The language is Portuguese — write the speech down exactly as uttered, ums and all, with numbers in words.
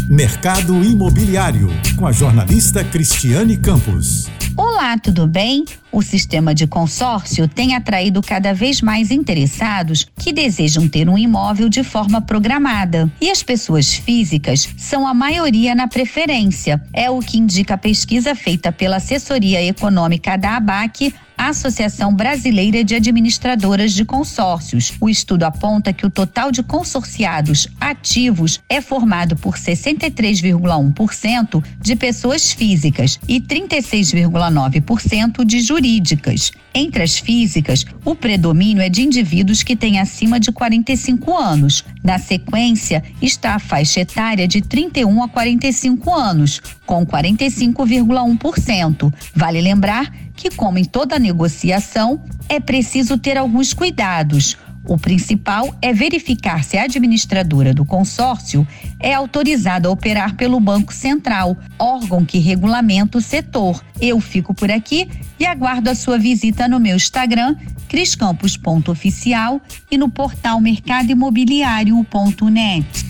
Mercado Imobiliário, com a jornalista Cristiane Campos. Olá, tudo bem? O sistema de consórcio tem atraído cada vez mais interessados que desejam ter um imóvel de forma programada. E as pessoas físicas são a maioria na preferência. É o que indica a pesquisa feita pela Assessoria Econômica da ABAC, Associação Brasileira de Administradoras de Consórcios. O estudo aponta que o total de consorciados ativos é formado por sessenta e três vírgula um por cento de pessoas físicas e trinta e seis vírgula nove por cento de jurídicas. Entre as físicas, o predomínio é de indivíduos que têm acima de quarenta e cinco anos. Na sequência, está a faixa etária de trinta e um a quarenta e cinco anos, com quarenta e cinco vírgula um por cento. Vale lembrar que, como em toda negociação, é preciso ter alguns cuidados. O principal é verificar se a administradora do consórcio é autorizada a operar pelo Banco Central, órgão que regulamenta o setor. Eu fico por aqui e aguardo a sua visita no meu Instagram, criscampos ponto oficial, e no portal mercado imobiliário ponto net.